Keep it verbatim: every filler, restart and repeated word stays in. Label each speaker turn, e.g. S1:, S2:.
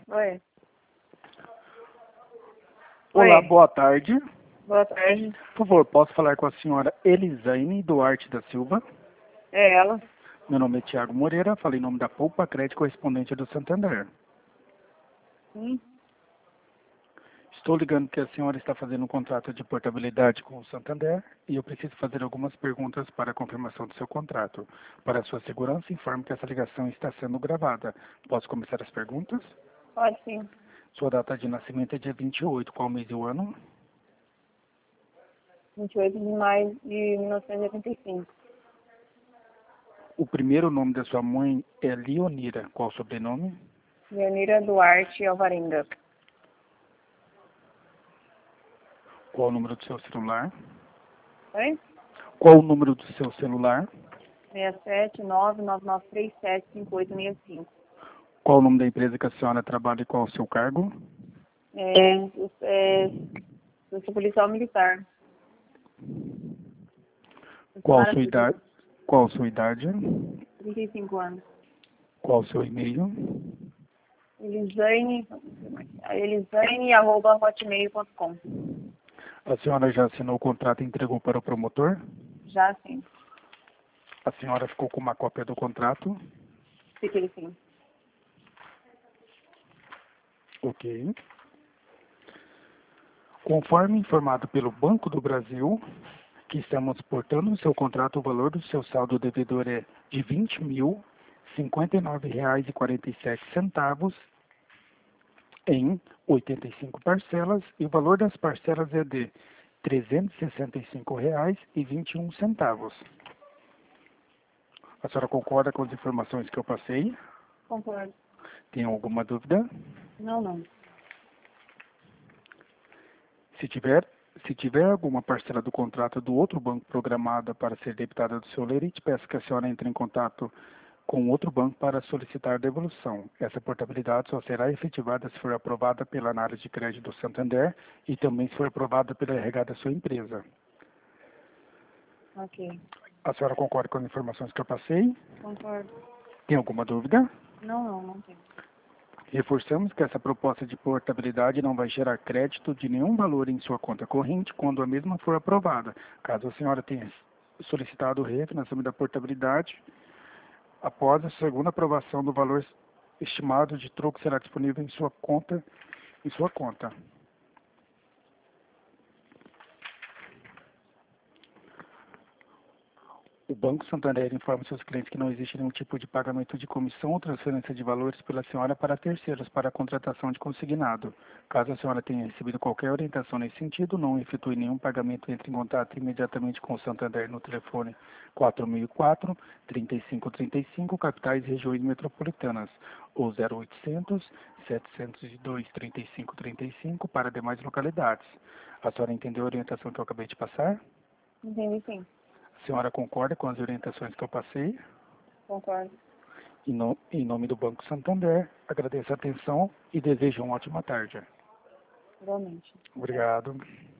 S1: Oi.
S2: Olá,
S1: Oi.
S2: boa tarde.
S1: Boa tarde.
S2: Por favor, posso falar com a senhora Elisaine Duarte da Silva?
S1: É ela?
S2: Meu nome é Tiago Moreira, falei em nome da Poupa Crédito, correspondente do Santander.
S1: Sim.
S2: Estou ligando que a senhora está fazendo um contrato de portabilidade com o Santander e eu preciso fazer algumas perguntas para a confirmação do seu contrato. Para a sua segurança, informe que essa ligação está sendo gravada. Posso começar as perguntas?
S1: Pode sim.
S2: Sua data de nascimento é dia vinte e oito, qual mês e o ano?
S1: vinte e oito de maio de mil novecentos e oitenta e cinco.
S2: O primeiro nome da sua mãe é Leonira, qual o sobrenome?
S1: Leonira Duarte Alvarenga.
S2: Qual o número do seu celular?
S1: Oi?
S2: Qual o número do seu celular?
S1: seis sete nove nove nove três sete cinco oito seis cinco.
S2: Qual o nome da empresa que a senhora trabalha e qual o seu cargo?
S1: É, é, eu sou policial militar.
S2: Qual a
S1: Funcionária
S2: sua
S1: pública.
S2: idade? Qual a sua idade?
S1: trinta e cinco anos.
S2: Qual o seu e-mail?
S1: Elisane, Elisane arroba hotmail ponto com.
S2: A senhora já assinou o contrato e entregou para o promotor?
S1: Já sim.
S2: A senhora ficou com uma cópia do contrato?
S1: Fiquei sim.
S2: Ok. Conforme informado pelo Banco do Brasil, que estamos portando no seu contrato, o valor do seu saldo devedor é de vinte mil, cinquenta e nove reais e quarenta e sete centavos em oitenta e cinco parcelas e o valor das parcelas é de trezentos e sessenta e cinco reais e vinte e um centavos. A senhora concorda com as informações que eu passei?
S1: Concordo.
S2: Tem alguma dúvida?
S1: Não, não.
S2: Se tiver, se tiver alguma parcela do contrato do outro banco programada para ser debitada do seu lerite, peço que a senhora entre em contato com outro banco para solicitar devolução. Essa portabilidade só será efetivada se for aprovada pela análise de crédito do Santander e também se for aprovada pela R H da sua empresa.
S1: Ok.
S2: A senhora concorda com as informações que eu passei?
S1: Concordo.
S2: Tem alguma dúvida?
S1: Não, não, não tem.
S2: Reforçamos que essa proposta de portabilidade não vai gerar crédito de nenhum valor em sua conta corrente quando a mesma for aprovada. Caso a senhora tenha solicitado o refinanciamento da portabilidade, após a segunda aprovação do valor estimado de troco será disponível em sua conta, em sua conta. O Banco Santander informa seus clientes que não existe nenhum tipo de pagamento de comissão ou transferência de valores pela senhora para terceiros para a contratação de consignado. Caso a senhora tenha recebido qualquer orientação nesse sentido, não efetue nenhum pagamento, entre em contato imediatamente com o Santander no telefone quatro mil e quatro, trinta e cinco trinta e cinco, capitais e regiões metropolitanas, ou zero oitocentos, setecentos e dois, trinta e cinco trinta e cinco para demais localidades. A senhora entendeu a orientação que eu acabei de passar?
S1: Entendi sim.
S2: A senhora concorda com as orientações que eu passei?
S1: Concordo.
S2: Em, no, em nome do Banco Santander, agradeço a atenção e desejo uma ótima tarde.
S1: Igualmente.
S2: Obrigado.